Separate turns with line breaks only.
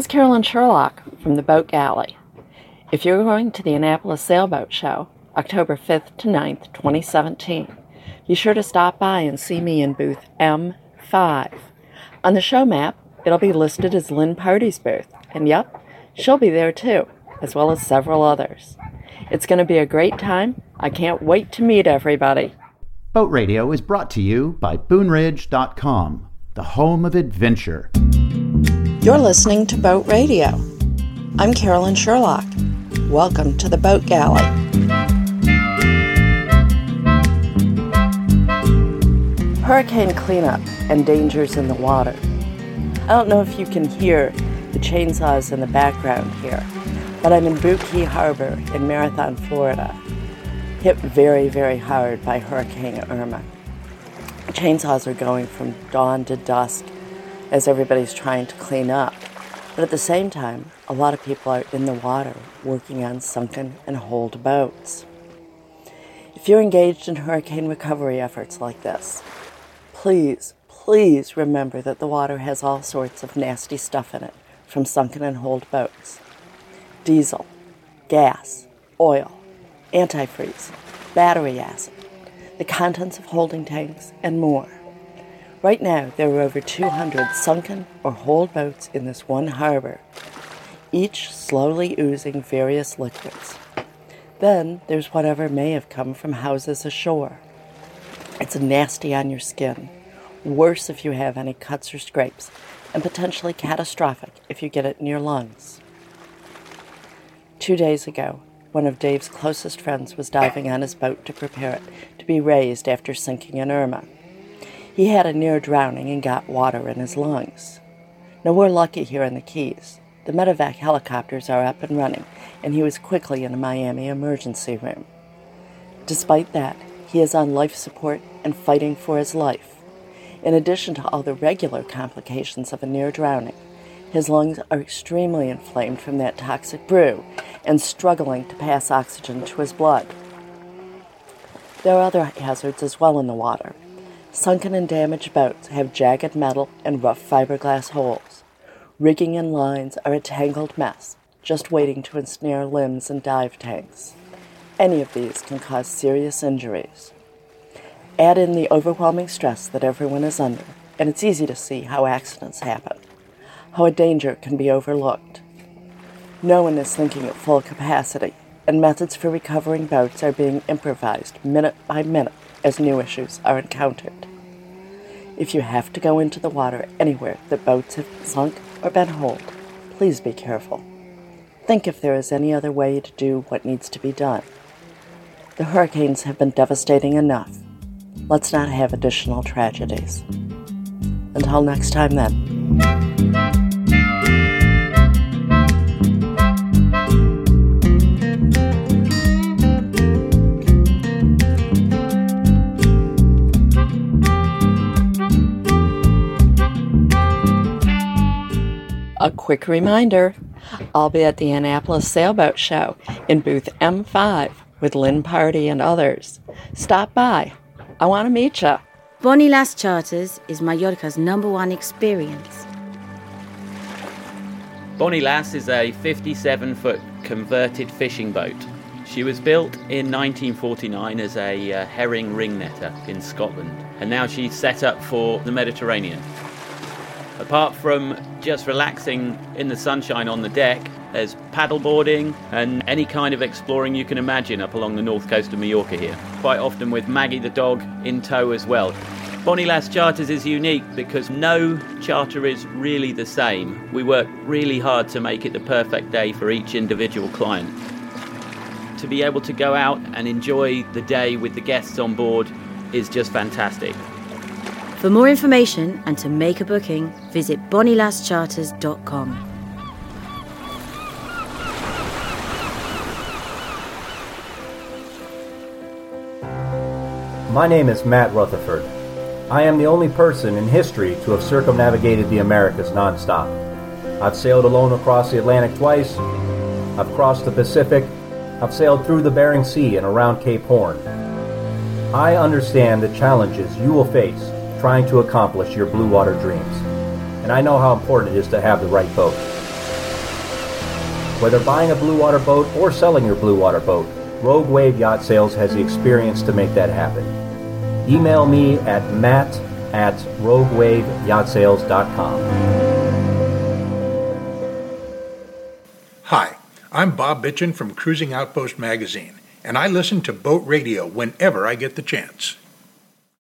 Carolyn Sherlock from the Boat Galley. If you're going to the Annapolis Sailboat Show, October 5th to 9th, 2017, be sure to stop by and see me in booth M5. On the show map, it'll be listed as Lynn Party's booth, and yep, she'll be there too, as well as several others. It's going to be a great time. I can't wait to meet everybody.
Boat Radio is brought to you by BoonRidge.com, the home of adventure.
You're listening to Boat Radio. I'm Carolyn Sherlock. Welcome to the Boat Galley. Hurricane cleanup and dangers in the water. I don't know if you can hear the chainsaws in the background here, but I'm in Boot Key Harbor in Marathon, Florida, hit very, very hard by Hurricane Irma. Chainsaws are going from dawn to dusk as everybody's trying to clean up. But at the same time, a lot of people are in the water working on sunken and holed boats. If you're engaged in hurricane recovery efforts like this, please remember that the water has all sorts of nasty stuff in it from sunken and holed boats. Diesel, gas, oil, antifreeze, battery acid, the contents of holding tanks, and more. Right now, there are over 200 sunken or holed boats in this one harbor, each slowly oozing various liquids. Then there's whatever may have come from houses ashore. It's nasty on your skin, worse if you have any cuts or scrapes, and potentially catastrophic if you get it in your lungs. 2 days ago, one of Dave's closest friends was diving on his boat to prepare it to be raised after sinking in Irma. He had a near drowning and got water in his lungs. Now we're lucky here in the Keys. The medevac helicopters are up and running, and he was quickly in a Miami emergency room. Despite that, he is on life support and fighting for his life. In addition to all the regular complications of a near drowning, his lungs are extremely inflamed from that toxic brew and struggling to pass oxygen to his blood. There are other hazards as well in the water. Sunken and damaged boats have jagged metal and rough fiberglass holes. Rigging and lines are a tangled mess, just waiting to ensnare limbs and dive tanks. Any of these can cause serious injuries. Add in the overwhelming stress that everyone is under, and it's easy to see how accidents happen, how a danger can be overlooked. No one is thinking at full capacity, and methods for recovering boats are being improvised minute by minute as new issues are encountered. If you have to go into the water anywhere that boats have sunk or been holed, please be careful. Think if there is any other way to do what needs to be done. The hurricanes have been devastating enough. Let's not have additional tragedies. Until next time then. A quick reminder, I'll be at the Annapolis Sailboat Show in booth M5 with Lynn Party and others. Stop by. I want to meet ya.
Bonnie Lass Charters is Mallorca's #1 experience.
Bonnie Lass is a 57-foot converted fishing boat. She was built in 1949 as a herring ring netter in Scotland, and now she's set up for the Mediterranean. Apart from just relaxing in the sunshine on the deck, there's paddleboarding and any kind of exploring you can imagine up along the north coast of Mallorca here, quite often with Maggie the dog in tow as well. Bonnie Lass Charters is unique because no charter is really the same. We work really hard to make it the perfect day for each individual client. To be able to go out and enjoy the day with the guests on board is just fantastic.
For more information and to make a booking, visit bonnielasscharters.com.
My name is Matt Rutherford. I am the only person in history to have circumnavigated the Americas nonstop. I've sailed alone across the Atlantic twice. I've crossed the Pacific. I've sailed through the Bering Sea and around Cape Horn. I understand the challenges you will face trying to accomplish your blue water dreams, and I know how important it is to have the right boat. Whether buying a Blue Water boat or selling your Blue Water boat, Rogue Wave Yacht Sales has the experience to make that happen. Email me at matt@roguewaveyachtSales.com.
Hi, I'm Bob Bitchin from Cruising Outpost Magazine, and I listen to Boat Radio whenever I get the chance.